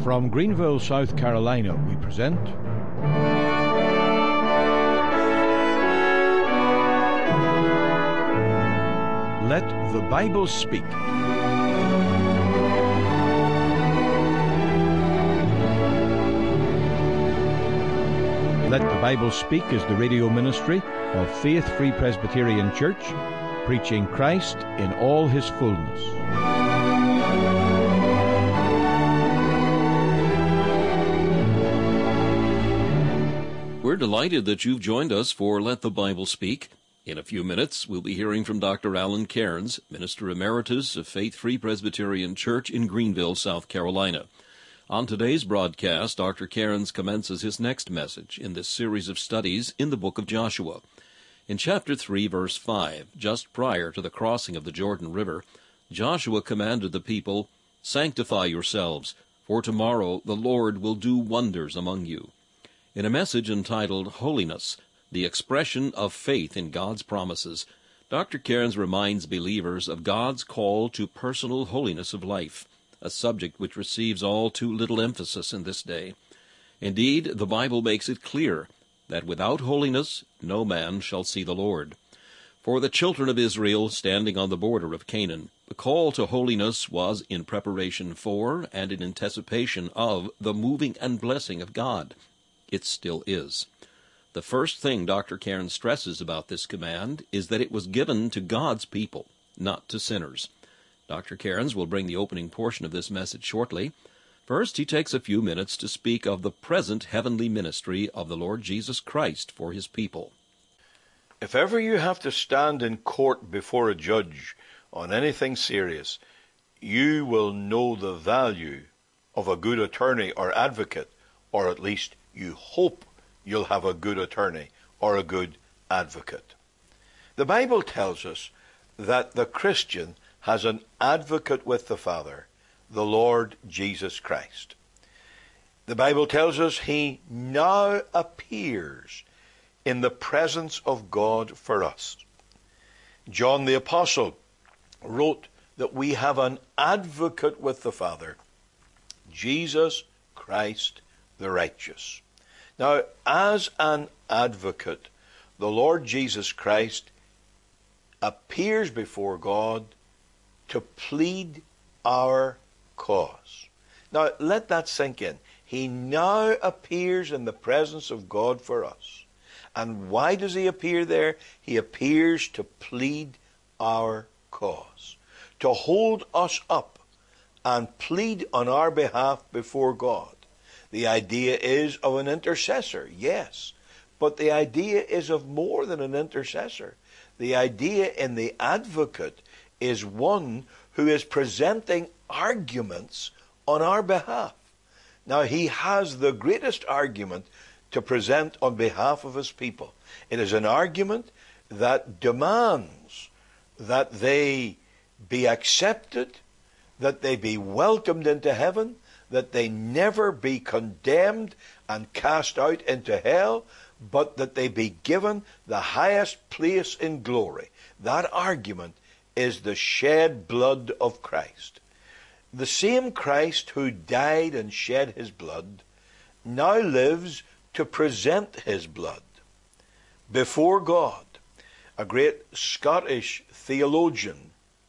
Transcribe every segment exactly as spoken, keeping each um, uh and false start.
From Greenville, South Carolina, we present Let the Bible Speak. Let the Bible Speak is the radio ministry of Faith Free Presbyterian Church, preaching Christ in all his fullness. We're delighted that you've joined us for Let the Bible Speak. In a few minutes, we'll be hearing from Doctor Alan Cairns, Minister Emeritus of Faith Free Presbyterian Church in Greenville, South Carolina. On today's broadcast, Doctor Cairns commences his next message in this series of studies in the book of Joshua. In chapter three, verse five, just prior to the crossing of the Jordan River, Joshua commanded the people, "Sanctify yourselves, for tomorrow the Lord will do wonders among you." In a message entitled Holiness, the expression of faith in God's promises, Doctor Cairns reminds believers of God's call to personal holiness of life, a subject which receives all too little emphasis in this day. Indeed, the Bible makes it clear that without holiness no man shall see the Lord. For the children of Israel standing on the border of Canaan, the call to holiness was in preparation for and in anticipation of the moving and blessing of God. It still is. The first thing Doctor Cairns stresses about this command is that it was given to God's people, not to sinners. Doctor Cairns will bring the opening portion of this message shortly. First, he takes a few minutes to speak of the present heavenly ministry of the Lord Jesus Christ for his people. If ever you have to stand in court before a judge on anything serious, you will know the value of a good attorney or advocate, or at least you hope you'll have a good attorney or a good advocate. The Bible tells us that the Christian has an advocate with the Father, the Lord Jesus Christ. The Bible tells us he now appears in the presence of God for us. John the Apostle wrote that we have an advocate with the Father, Jesus Christ the righteous. Now, as an advocate, the Lord Jesus Christ appears before God to plead our cause. Now, let that sink in. He now appears in the presence of God for us. And why does he appear there? He appears to plead our cause, to hold us up and plead on our behalf before God. The idea is of an intercessor, yes, but the idea is of more than an intercessor. The idea in the advocate is one who is presenting arguments on our behalf. Now, he has the greatest argument to present on behalf of his people. It is an argument that demands that they be accepted, that they be welcomed into heaven, that they never be condemned and cast out into hell, but that they be given the highest place in glory. That argument is the shed blood of Christ. The same Christ who died and shed his blood now lives to present his blood before God. A great Scottish theologian,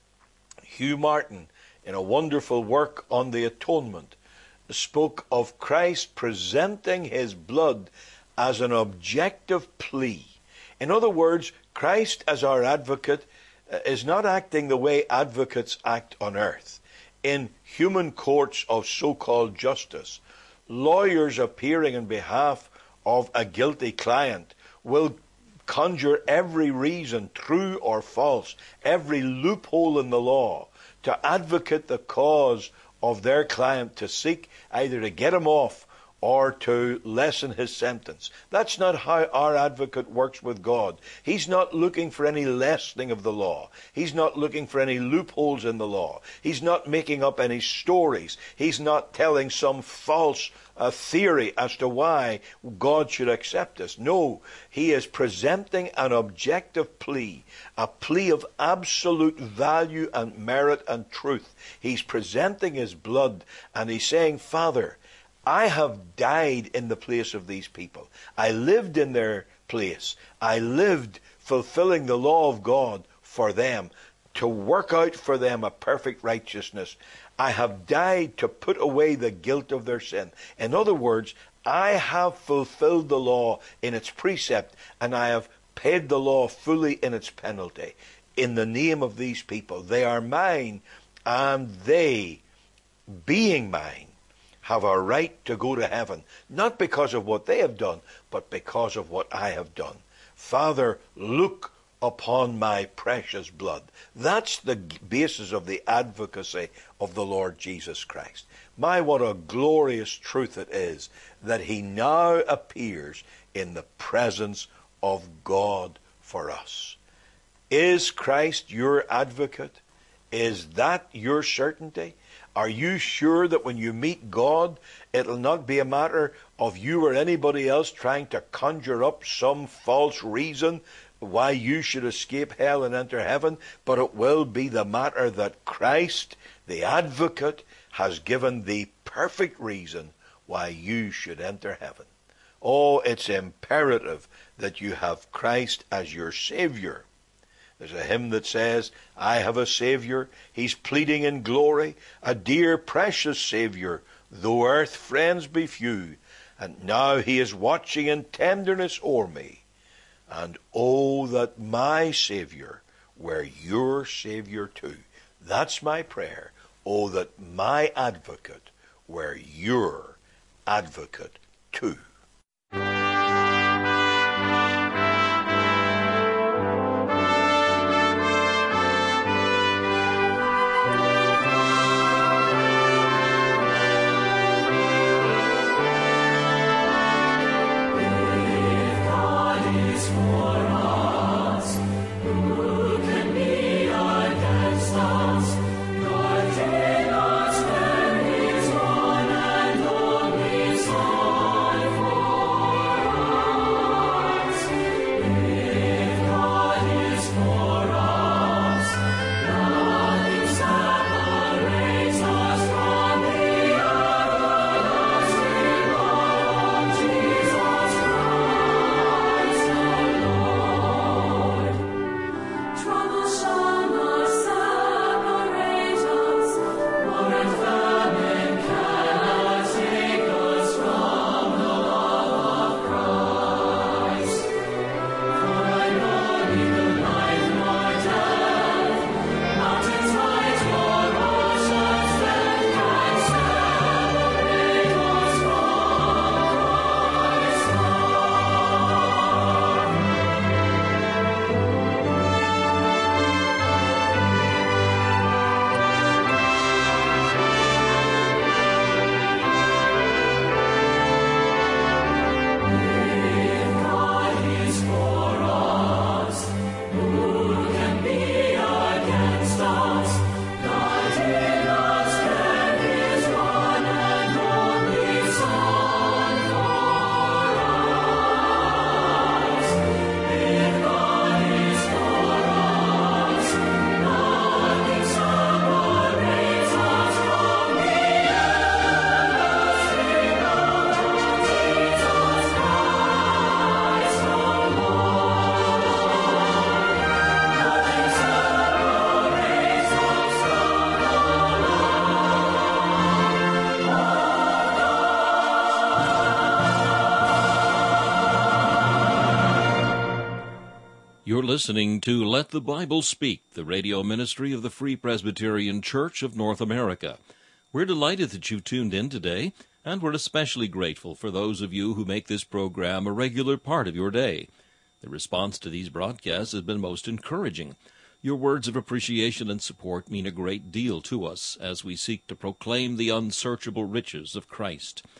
Hugh Martin, in a wonderful work on the atonement, spoke of Christ presenting his blood as an objective plea. In other words, Christ as our advocate is not acting the way advocates act on earth. In human courts of so-called justice, lawyers appearing in behalf of a guilty client will conjure every reason, true or false, every loophole in the law, to advocate the cause of their client, to seek either to get him off or to lessen his sentence. That's not how our advocate works with God. He's not looking for any lessening of the law. He's not looking for any loopholes in the law. He's not making up any stories. He's not telling some false uh, theory as to why God should accept us. No, he is presenting an objective plea, a plea of absolute value and merit and truth. He's presenting his blood, and he's saying, Father, I have died in the place of these people. I lived in their place. I lived fulfilling the law of God for them, to work out for them a perfect righteousness. I have died to put away the guilt of their sin. In other words, I have fulfilled the law in its precept, and I have paid the law fully in its penalty. In the name of these people, they are mine, and they, being mine, have a right to go to heaven, not because of what they have done, but because of what I have done. Father, look upon my precious blood. That's the basis of the advocacy of the Lord Jesus Christ. My, what a glorious truth it is that he now appears in the presence of God for us. Is Christ your advocate? Is that your certainty? Are you sure that when you meet God, it'll not be a matter of you or anybody else trying to conjure up some false reason why you should escape hell and enter heaven, but it will be the matter that Christ, the advocate, has given the perfect reason why you should enter heaven. Oh, it's imperative that you have Christ as your Savior. There's a hymn that says, I have a Savior, he's pleading in glory, a dear precious Savior, though earth friends be few, and now he is watching in tenderness o'er me. And oh, that my Savior were your Savior too. That's my prayer. Oh, that my advocate were your advocate too. You're listening to Let the Bible Speak, the radio ministry of the Free Presbyterian Church of North America. We're delighted that you've tuned in today, and we're especially grateful for those of you who make this program a regular part of your day. The response to these broadcasts has been most encouraging. Your words of appreciation and support mean a great deal to us as we seek to proclaim the unsearchable riches of Christ.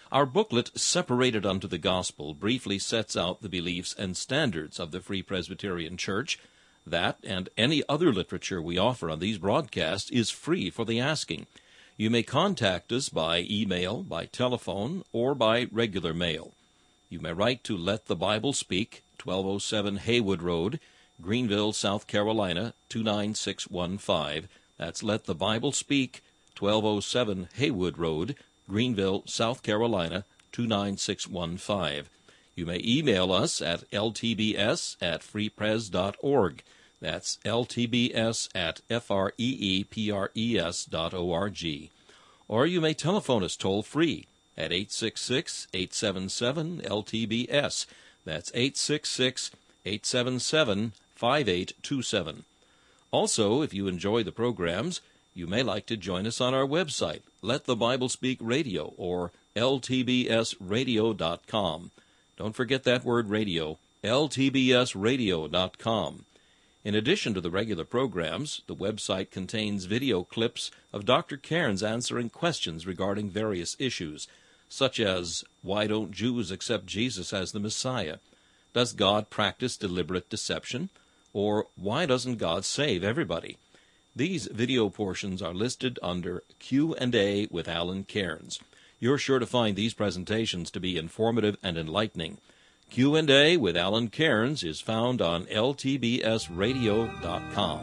Our booklet, Separated Unto the Gospel, briefly sets out the beliefs and standards of the Free Presbyterian Church. That and any other literature we offer on these broadcasts is free for the asking. You may contact us by email, by telephone, or by regular mail. You may write to Let the Bible Speak, twelve oh seven Haywood Road, Greenville, South Carolina, two nine six one five. That's Let the Bible Speak, twelve oh seven Haywood Road, Greenville, South Carolina, two nine six one five. You may email us at l t b s at free pres dot org. That's l t b s at freepres dot org. Or you may telephone us toll-free at eight six six, eight seven seven, L T B S. That's eight six six, eight seven seven, five eight two seven. Also, if you enjoy the programs, you may like to join us on our website, Let the Bible Speak Radio, or l t b s radio dot com. Don't forget that word radio, l t b s radio dot com. In addition to the regular programs, the website contains video clips of Doctor Cairns answering questions regarding various issues, such as, why don't Jews accept Jesus as the Messiah? Does God practice deliberate deception? Or why doesn't God save everybody? These video portions are listed under Q and A with Alan Cairns. You're sure to find these presentations to be informative and enlightening. Q and A with Alan Cairns is found on l t b s radio dot com.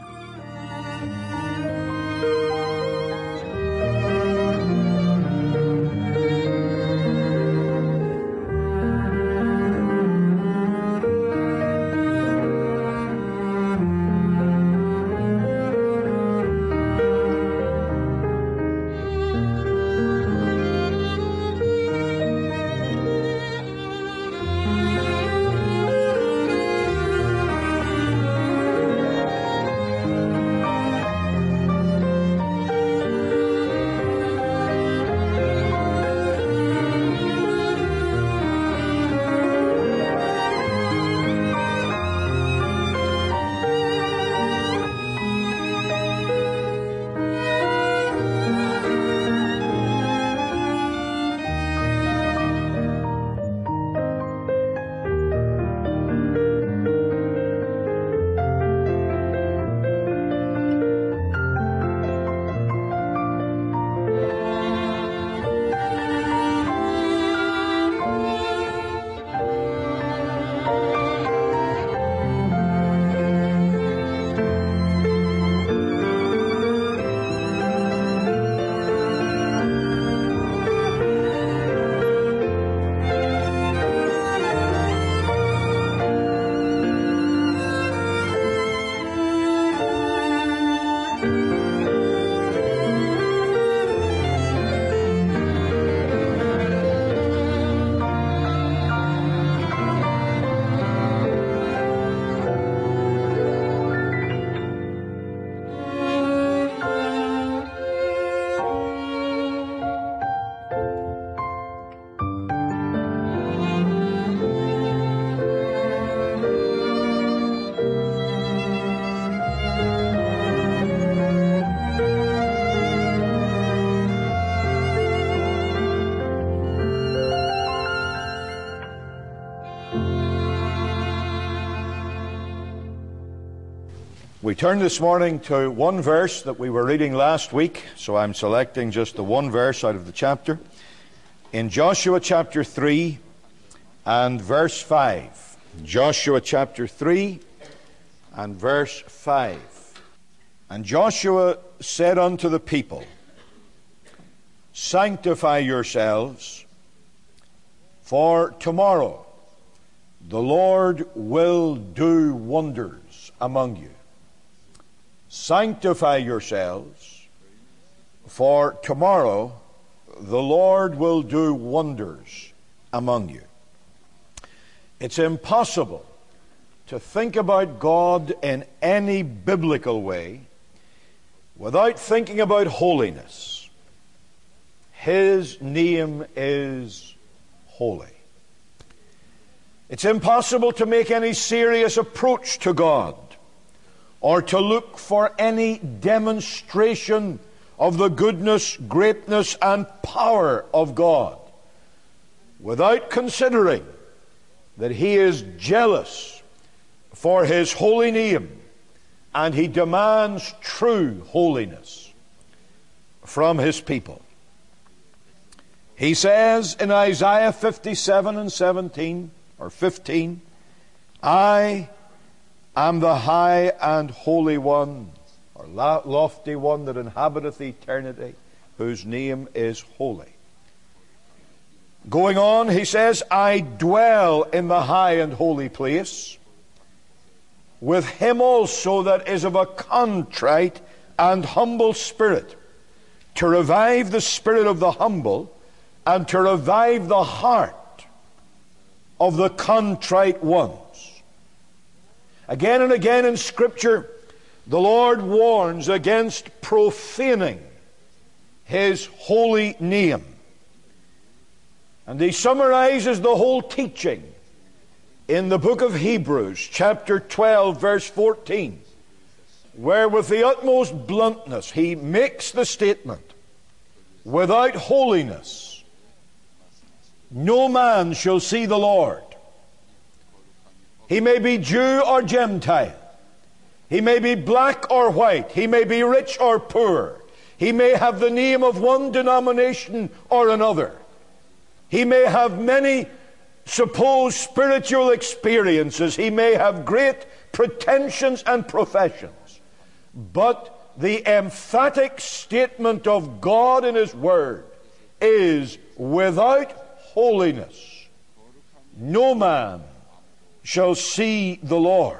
We turn this morning to one verse that we were reading last week, so I'm selecting just the one verse out of the chapter. In Joshua chapter three and verse five. Joshua chapter three and verse five. And Joshua said unto the people, Sanctify yourselves, for tomorrow the Lord will do wonders among you. Sanctify yourselves, for tomorrow the Lord will do wonders among you. It's impossible to think about God in any biblical way without thinking about holiness. His name is holy. It's impossible to make any serious approach to God or to look for any demonstration of the goodness, greatness, and power of God without considering that he is jealous for his holy name, and he demands true holiness from his people. He says in Isaiah fifty-seven and seventeen, or fifteen, I am the high and holy one, or lofty one that inhabiteth eternity, whose name is holy. Going on, he says, I dwell in the high and holy place, with him also that is of a contrite and humble spirit, to revive the spirit of the humble, and to revive the heart of the contrite ones. Again and again in Scripture, the Lord warns against profaning his holy name. And he summarizes the whole teaching in the book of Hebrews, chapter twelve, verse fourteen, where with the utmost bluntness he makes the statement, without holiness no man shall see the Lord. He may be Jew or Gentile. He may be black or white. He may be rich or poor. He may have the name of one denomination or another. He may have many supposed spiritual experiences. He may have great pretensions and professions. But the emphatic statement of God in His Word is, without holiness no man shall see the Lord.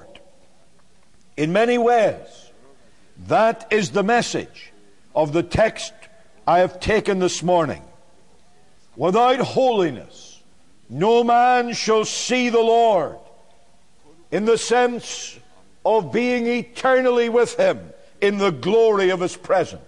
In many ways, that is the message of the text I have taken this morning. Without holiness, no man shall see the Lord, in the sense of being eternally with Him in the glory of His presence.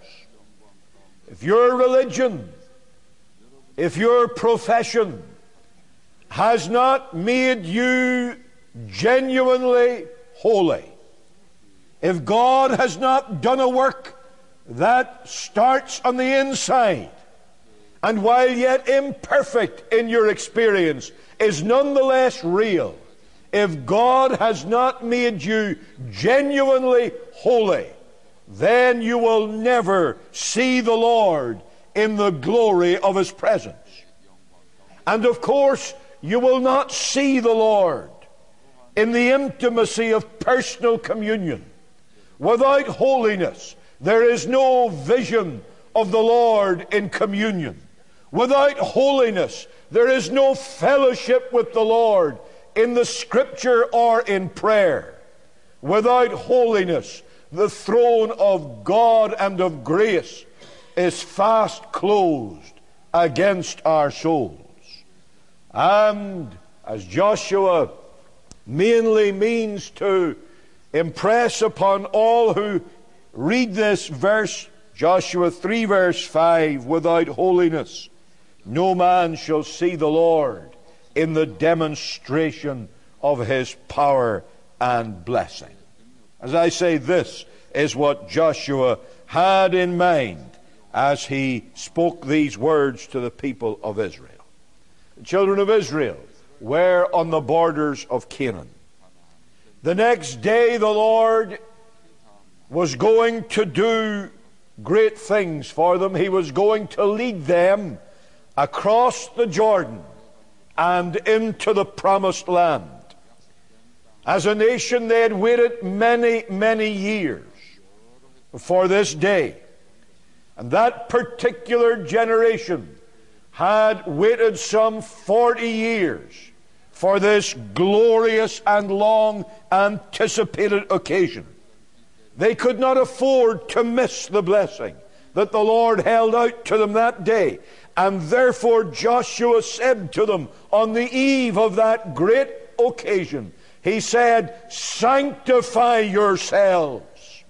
If your religion, if your profession has not made you genuinely holy, if God has not done a work that starts on the inside, and while yet imperfect in your experience, is nonetheless real, if God has not made you genuinely holy, then you will never see the Lord in the glory of His presence. And of course, you will not see the Lord in the intimacy of personal communion. Without holiness, there is no vision of the Lord in communion. Without holiness, there is no fellowship with the Lord in the Scripture or in prayer. Without holiness, the throne of God and of grace is fast closed against our souls. And as Joshua mainly means to impress upon all who read this verse, Joshua three verse five, without holiness no man shall see the Lord in the demonstration of His power and blessing. As I say, this is what Joshua had in mind as he spoke these words to the people of Israel. The children of Israel were on the borders of Canaan. The next day the Lord was going to do great things for them. He was going to lead them across the Jordan and into the promised land. As a nation, they had waited many, many years for this day. And that particular generation had waited some forty years for this glorious and long anticipated occasion. They could not afford to miss the blessing that the Lord held out to them that day. And therefore Joshua said to them on the eve of that great occasion, he said, sanctify yourselves.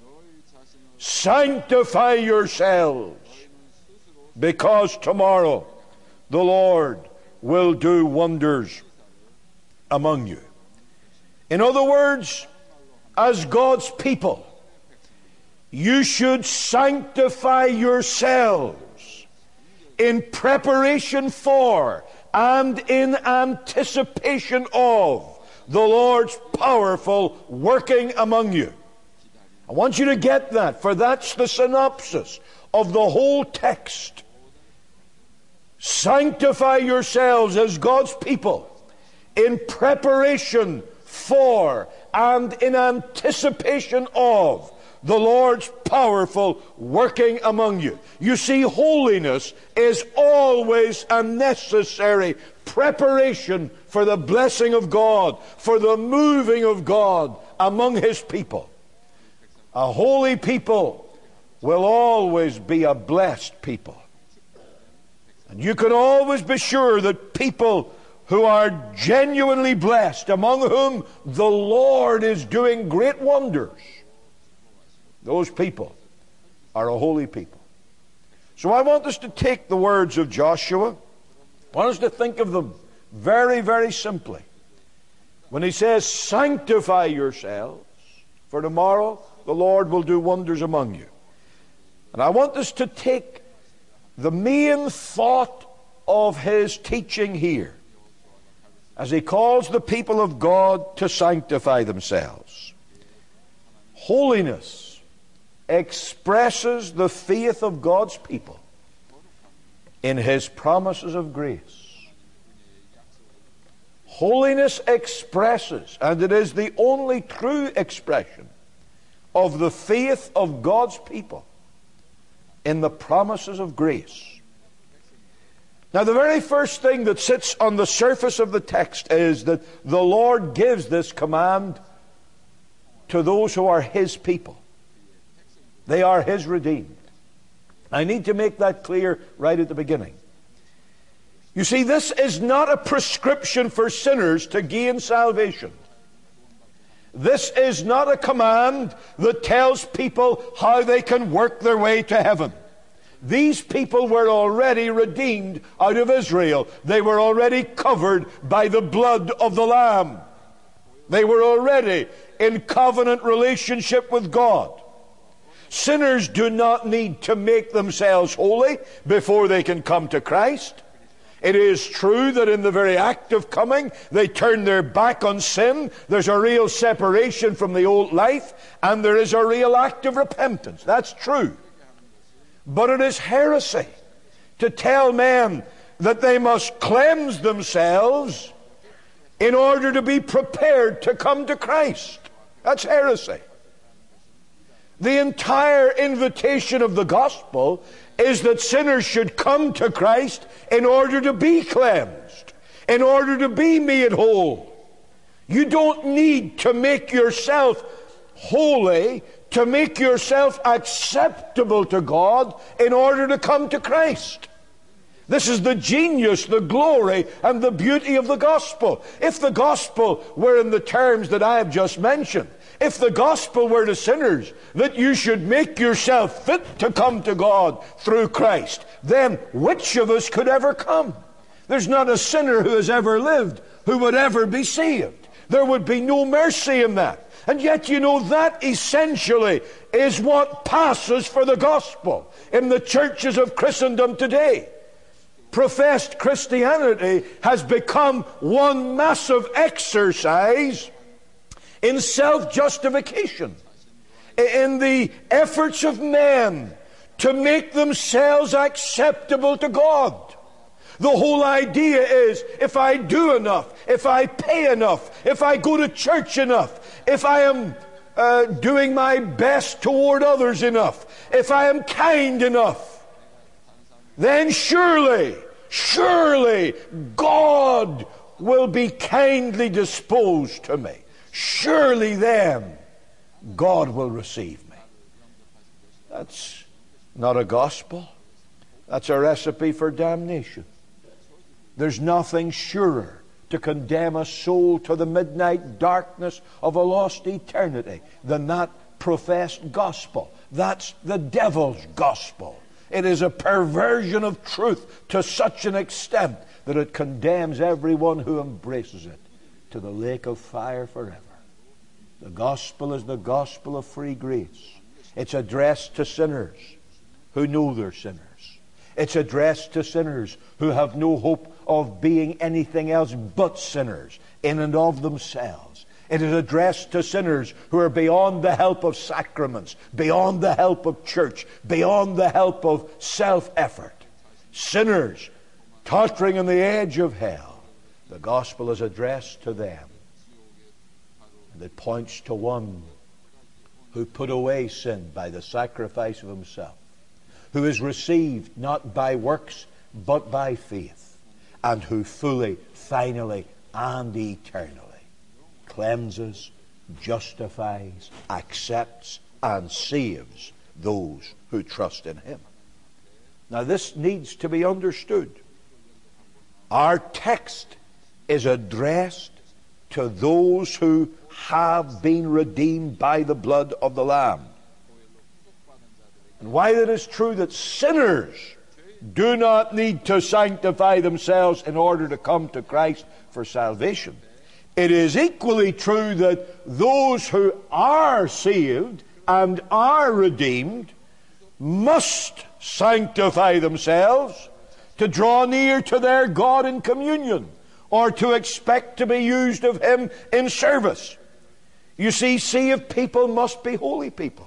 Sanctify yourselves, because tomorrow the Lord will do wonders among you. In other words, as God's people, you should sanctify yourselves in preparation for and in anticipation of the Lord's powerful working among you. I want you to get that, for that's the synopsis of the whole text. Sanctify yourselves as God's people in preparation for and in anticipation of the Lord's powerful working among you. You see, holiness is always a necessary preparation for the blessing of God, for the moving of God among His people. A holy people will always be a blessed people. And you can always be sure that people who are genuinely blessed, among whom the Lord is doing great wonders, those people are a holy people. So I want us to take the words of Joshua. I want us to think of them very, very simply. When he says, sanctify yourselves, for tomorrow the Lord will do wonders among you. And I want us to take the main thought of his teaching here, as he calls the people of God to sanctify themselves. Holiness expresses the faith of God's people in His promises of grace. Holiness expresses, and it is the only true expression of the faith of God's people in the promises of grace. Now, the very first thing that sits on the surface of the text is that the Lord gives this command to those who are His people. They are His redeemed. I need to make that clear right at the beginning. You see, this is not a prescription for sinners to gain salvation. This is not a command that tells people how they can work their way to heaven. These people were already redeemed out of Israel. They were already covered by the blood of the Lamb. They were already in covenant relationship with God. Sinners do not need to make themselves holy before they can come to Christ. It is true that in the very act of coming, they turn their back on sin. There's a real separation from the old life, and there is a real act of repentance. That's true. But it is heresy to tell men that they must cleanse themselves in order to be prepared to come to Christ. That's heresy. The entire invitation of the gospel is that sinners should come to Christ in order to be cleansed, in order to be made whole. You don't need to make yourself holy, to make yourself acceptable to God in order to come to Christ. This is the genius, the glory, and the beauty of the gospel. If the gospel were in the terms that I have just mentioned, if the gospel were to sinners that you should make yourself fit to come to God through Christ, then which of us could ever come? There's not a sinner who has ever lived who would ever be saved. There would be no mercy in that. And yet, you know, that essentially is what passes for the gospel in the churches of Christendom today. Professed Christianity has become one massive exercise in self-justification, in the efforts of men to make themselves acceptable to God. The whole idea is, if I do enough, if I pay enough, if I go to church enough, if I am uh, doing my best toward others enough, if I am kind enough, then surely, surely God will be kindly disposed to me. Surely then God will receive me. That's not a gospel. That's a recipe for damnation. There's nothing surer to condemn a soul to the midnight darkness of a lost eternity than that professed gospel. That's the devil's gospel. It is a perversion of truth to such an extent that it condemns everyone who embraces it to the lake of fire forever. The gospel is the gospel of free grace. It's addressed to sinners who know they're sinners. It's addressed to sinners who have no hope of being anything else but sinners in and of themselves. It is addressed to sinners who are beyond the help of sacraments, beyond the help of church, beyond the help of self-effort. Sinners tottering on the edge of hell. The gospel is addressed to them. And it points to one who put away sin by the sacrifice of himself, who is received not by works but by faith, and who fully, finally, and eternally cleanses, justifies, accepts, and saves those who trust in him. Now this needs to be understood. Our text is addressed to those who have been redeemed by the blood of the Lamb. And while it is true that sinners do not need to sanctify themselves in order to come to Christ for salvation, it is equally true that those who are saved and are redeemed must sanctify themselves to draw near to their God in communion, or to expect to be used of him in service. You see, saved people must be holy people.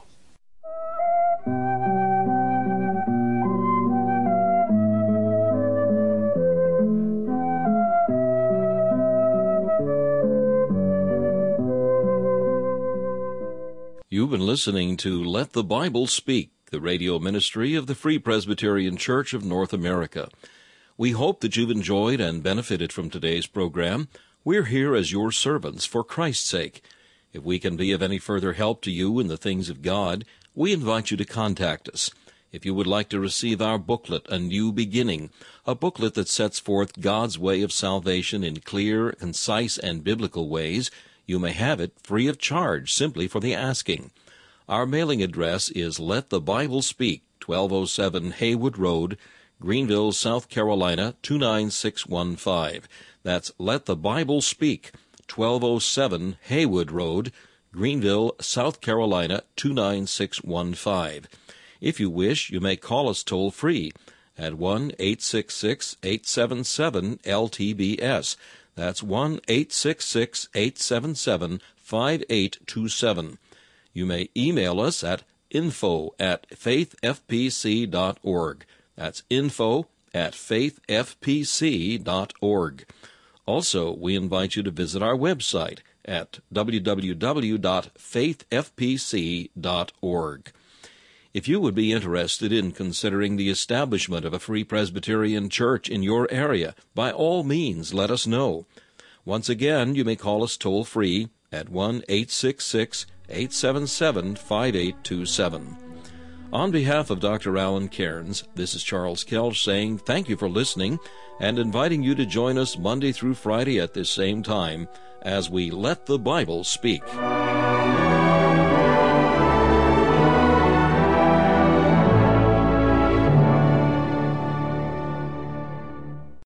You've been listening to Let the Bible Speak, the radio ministry of the Free Presbyterian Church of North America. We hope that you've enjoyed and benefited from today's program. We're here as your servants for Christ's sake. If we can be of any further help to you in the things of God, we invite you to contact us. If you would like to receive our booklet, A New Beginning, a booklet that sets forth God's way of salvation in clear, concise, and biblical ways, you may have it free of charge simply for the asking. Our mailing address is Let the Bible Speak, twelve oh seven Haywood Road, Greenville, South Carolina, two nine six one five. That's Let the Bible Speak, twelve oh seven Haywood Road, Greenville, South Carolina, two nine six one five. If you wish, you may call us toll-free at one eight six six, eight seven seven, L T B S. That's one eight six six, eight seven seven, five eight two seven. You may email us at info at faith f p c dot org. That's info at faith f p c dot org. Also, we invite you to visit our website at w w w dot faith f p c dot org. If you would be interested in considering the establishment of a Free Presbyterian Church in your area, by all means let us know. Once again, you may call us toll-free at one eight six six, eight seven seven, five eight two seven. On behalf of Doctor Alan Cairns, this is Charles Kelch saying thank you for listening and inviting you to join us Monday through Friday at this same time as we Let the Bible Speak.